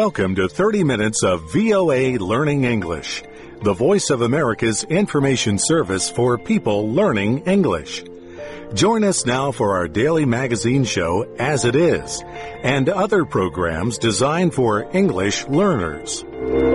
Welcome to 30 minutes of VOA Learning English, the voice of America's information service for people learning English. Join us now for our daily magazine show, As It Is, and other programs designed for English learners.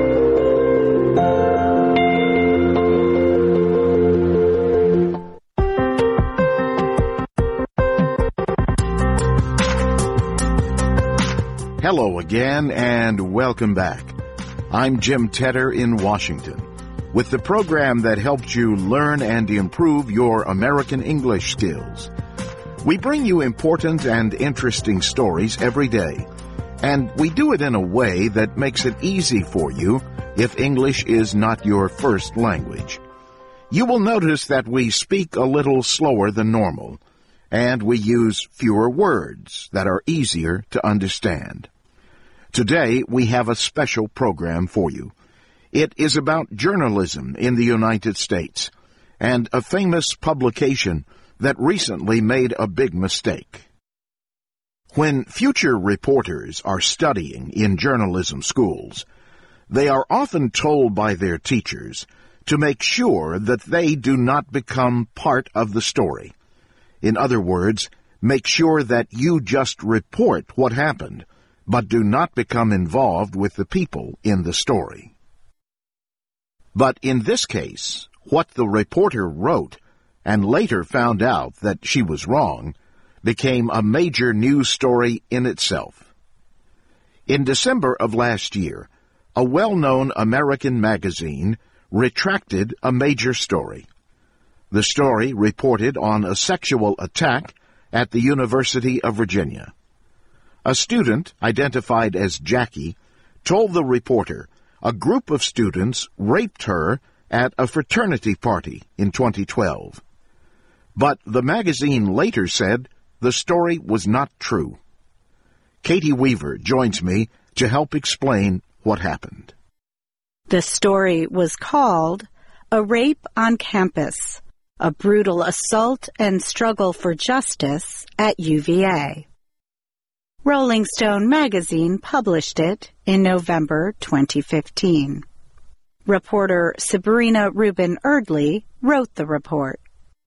Hello again and welcome back. I'm Jim Tedder in Washington with the program that helps you learn and improve your American English skills. We bring you important and interesting stories every day, and we do it in a way that makes it easy for you if English is not your first language. You will notice that we speak a little slower than normal, and we use fewer words that are easier to understand. Today, we have a special program for you. It is about journalism in the United States and a famous publication that recently made a big mistake. When future reporters are studying in journalism schools, they are often told by their teachers to make sure that they do not become part of the story. In other words, make sure that you just report what happened, but do not become involved with the people in the story. But in this case, what the reporter wrote, and later found out that she was wrong, became a major news story in itself. In December of last year, a well-known American magazine retracted a major story. The story reported on a sexual attack at the University of Virginia. A student, identified as Jackie, told the reporter a group of students raped her at a fraternity party in 2012. But the magazine later said the story was not true. Katie Weaver joins me to help explain what happened. The story was called A Rape on Campus, a Brutal Assault and Struggle for Justice at UVA. Rolling Stone magazine published it in November 2015. Reporter Sabrina Rubin Erdley wrote the report.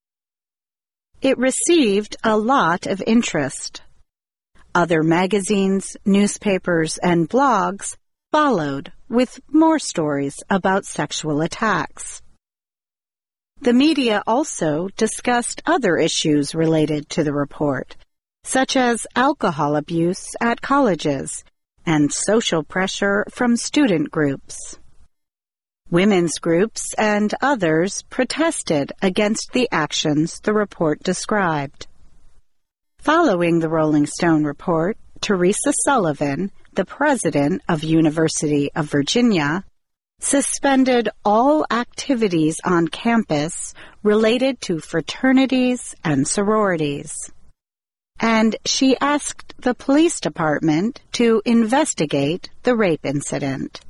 It received a lot of interest. Other magazines, newspapers, and blogs followed with more stories about sexual attacks. The media also discussed other issues related to the report, such as alcohol abuse at colleges and social pressure from student groups. Women's groups and others protested against the actions the report described. Following the Rolling Stone report, Teresa Sullivan, the president of University of Virginia, suspended all activities on campus related to fraternities and sororities. And she asked the police department to investigate the rape incident.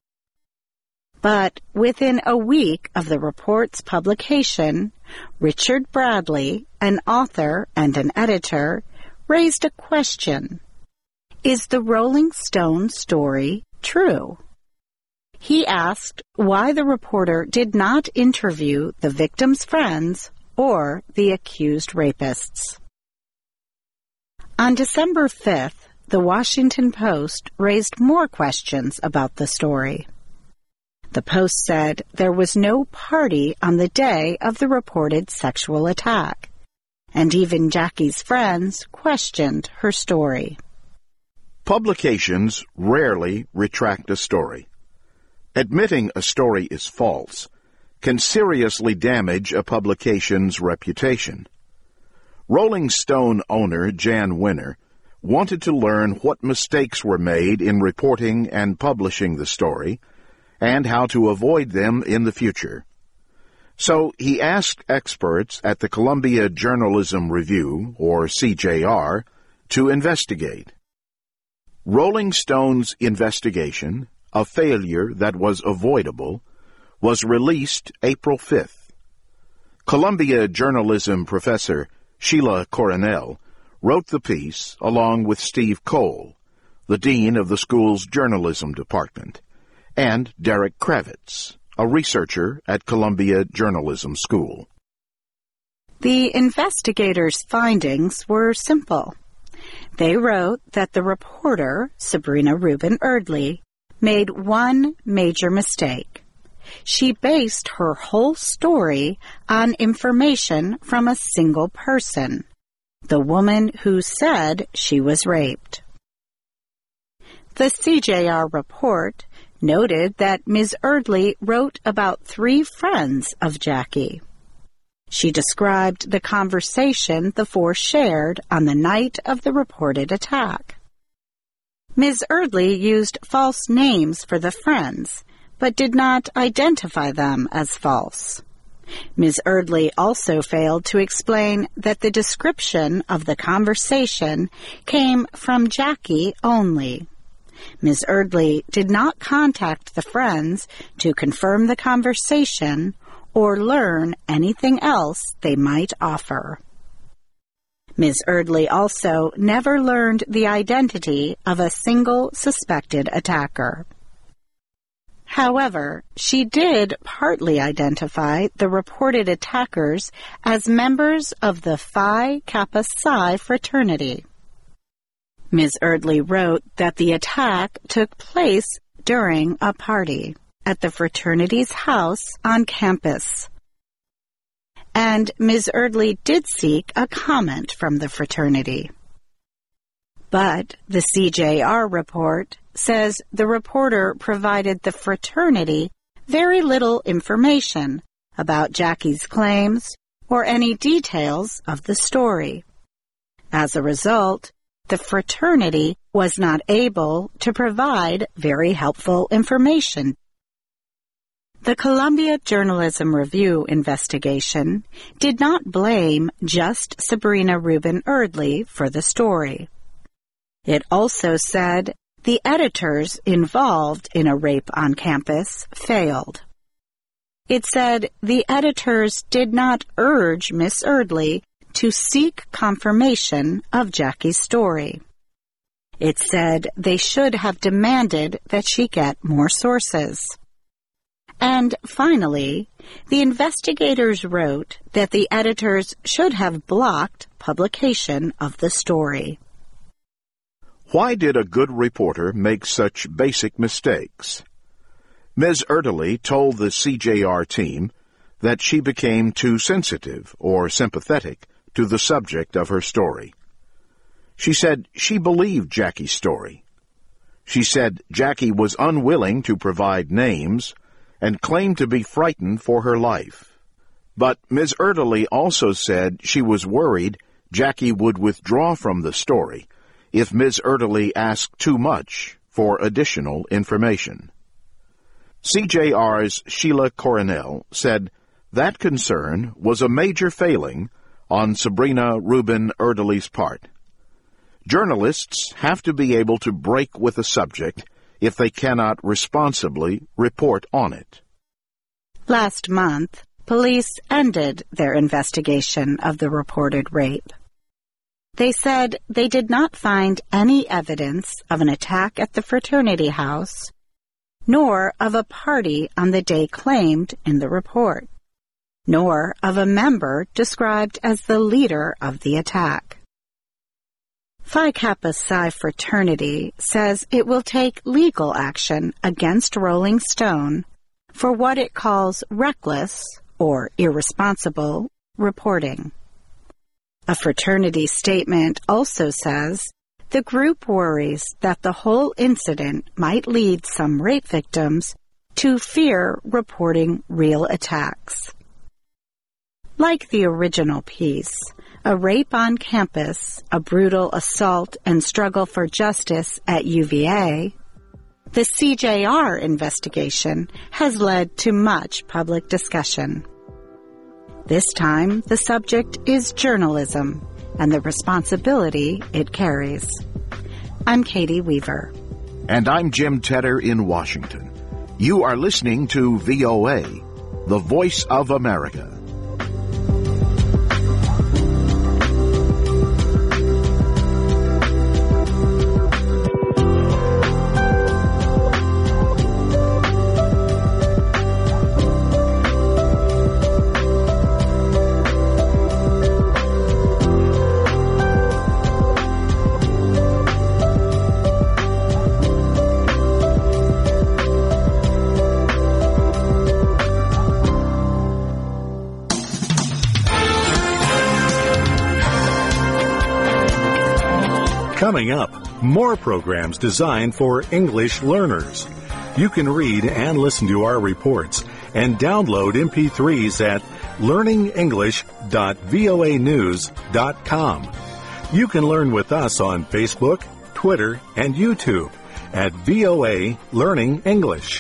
But within a week of the report's publication, Richard Bradley, an author and an editor, raised a question. Is the Rolling Stone story true? He asked why the reporter did not interview the victim's friends or the accused rapists. On December 5th, the Washington Post raised more questions about the story. The Post said there was no party on the day of the reported sexual attack, and even Jackie's friends questioned her story. Publications rarely retract a story. Admitting a story is false can seriously damage a publication's reputation. Rolling Stone owner Jan Winner wanted to learn what mistakes were made in reporting and publishing the story and how to avoid them in the future. So he asked experts at the Columbia Journalism Review, or CJR, to investigate. Rolling Stone's investigation, a failure that was avoidable, was released April 5th. Columbia journalism professor Sheila Coronel wrote the piece along with Steve Cole, the dean of the school's journalism department, and Derek Kravitz, a researcher at Columbia Journalism School. The investigators' findings were simple. They wrote that the reporter, Sabrina Rubin Erdely, made one major mistake. She based her whole story on information from a single person, the woman who said she was raped. The CJR report noted that Ms. Erdely wrote about 3 friends of Jackie. She described the conversation the 4 shared on the night of the reported attack. Ms. Erdely used false names for the friends, but did not identify them as false. Ms. Erdely also failed to explain that the description of the conversation came from Jackie only. Ms. Erdely did not contact the friends to confirm the conversation or learn anything else they might offer. Ms. Erdely also never learned the identity of a single suspected attacker. However, she did partly identify the reported attackers as members of the Phi Kappa Psi fraternity. Ms. Erdely wrote that the attack took place during a party at the fraternity's house on campus. And Ms. Erdely did seek a comment from the fraternity. But the CJR report says the reporter provided the fraternity very little information about Jackie's claims or any details of the story. As a result, the fraternity was not able to provide very helpful information. The Columbia Journalism Review investigation did not blame just Sabrina Rubin Erdely for the story. It also said the editors involved in a rape on campus failed. It said the editors did not urge Miss Erdely to seek confirmation of Jackie's story. It said they should have demanded that she get more sources. And finally, the investigators wrote that the editors should have blocked publication of the story. Why did a good reporter make such basic mistakes? Ms. Erdely told the CJR team that she became too sensitive or sympathetic to the subject of her story. She said she believed Jackie's story. She said Jackie was unwilling to provide names and claimed to be frightened for her life. But Ms. Erdely also said she was worried Jackie would withdraw from the story if Ms. Erdely asked too much for additional information. CJR's Sheila Coronel said that concern was a major failing on Sabrina Rubin Erdely's part. Journalists have to be able to break with a subject if they cannot responsibly report on it. Last month, police ended their investigation of the reported rape. They said they did not find any evidence of an attack at the fraternity house, nor of a party on the day claimed in the report, nor of a member described as the leader of the attack. Phi Kappa Psi fraternity says it will take legal action against Rolling Stone for what it calls reckless or irresponsible reporting. A fraternity statement also says the group worries that the whole incident might lead some rape victims to fear reporting real attacks. Like the original piece, A Rape on Campus, A Brutal Assault and Struggle for Justice at UVA, the CJR investigation has led to much public discussion. This time, the subject is journalism and the responsibility it carries. I'm Katie Weaver. And I'm Jim Tedder in Washington. You are listening to VOA, the Voice of America. Coming up, more programs designed for English learners. You can read and listen to our reports and download MP3s at learningenglish.voanews.com. You can learn with us on Facebook, Twitter, and YouTube at VOA Learning English.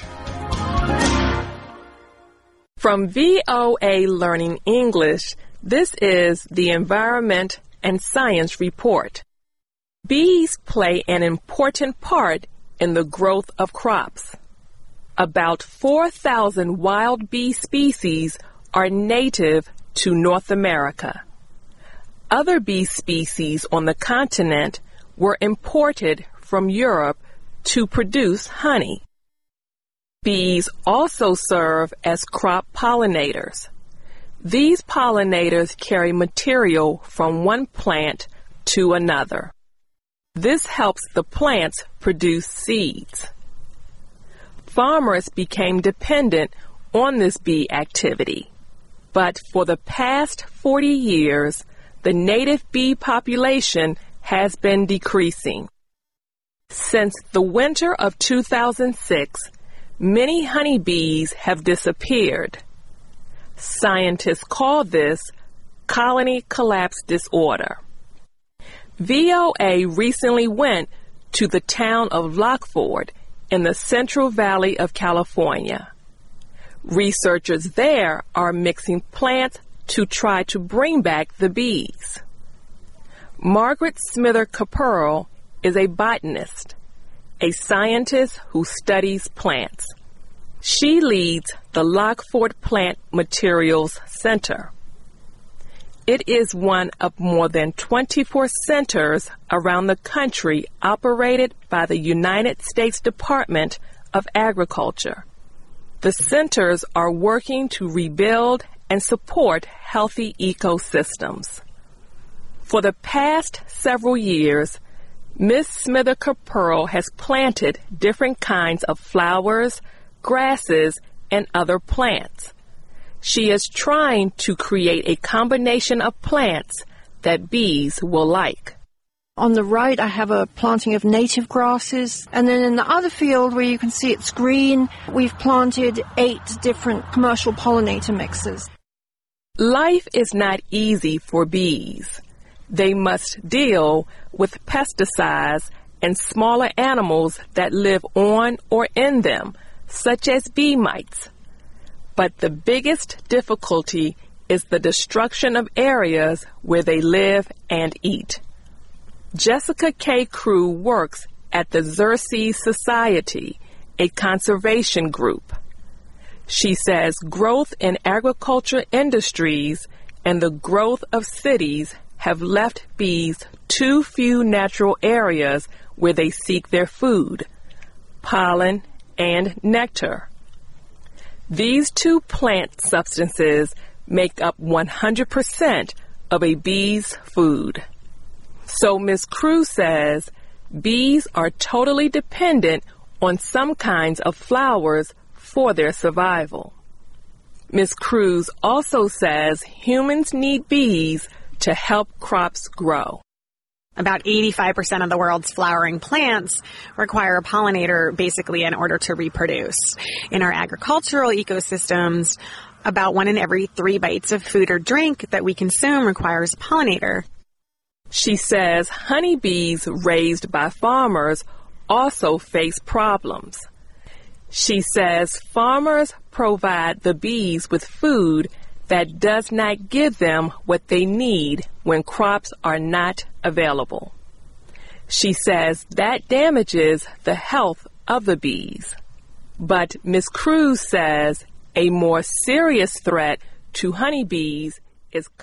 From VOA Learning English, this is the Environment and Science Report. Bees play an important part in the growth of crops. About 4,000 wild bee species are native to North America. Other bee species on the continent were imported from Europe to produce honey. Bees also serve as crop pollinators. These pollinators carry material from one plant to another. This helps the plants produce seeds. Farmers became dependent on this bee activity, but for the past 40 years, the native bee population has been decreasing. Since the winter of 2006, many honeybees have disappeared. Scientists call this colony collapse disorder. VOA recently went to the town of Lockford in the Central Valley of California. Researchers there are mixing plants to try to bring back the bees. Margaret Smither Caperl is a botanist, a scientist who studies plants. She leads the Lockford Plant Materials Center. It is one of more than 24 centers around the country operated by the United States Department of Agriculture. The centers are working to rebuild and support healthy ecosystems. For the past several years, Ms. Smither Caperl has planted different kinds of flowers, grasses, and other plants. She is trying to create a combination of plants that bees will like. On the right, I have a planting of native grasses. And then in the other field where you can see it's green, we've planted 8 different commercial pollinator mixes. Life is not easy for bees. They must deal with pesticides and smaller animals that live on or in them, such as bee mites. But the biggest difficulty is the destruction of areas where they live and eat. Jessica K. Crew works at the Xerces Society, a conservation group. She says growth in agriculture industries and the growth of cities have left bees too few natural areas where they seek their food, pollen, and nectar. These 2 plant substances make up 100% of a bee's food. So Ms. Crew says bees are totally dependent on some kinds of flowers for their survival. Ms. Crews also says humans need bees to help crops grow. About 85% of the world's flowering plants require a pollinator basically in order to reproduce. In our agricultural ecosystems, about 1 in every 3 bites of food or drink that we consume requires a pollinator. She says honeybees raised by farmers also face problems. She says farmers provide the bees with food that does not give them what they need when crops are not available. She says that damages the health of the bees. But Ms. Cruz says a more serious threat to honeybees is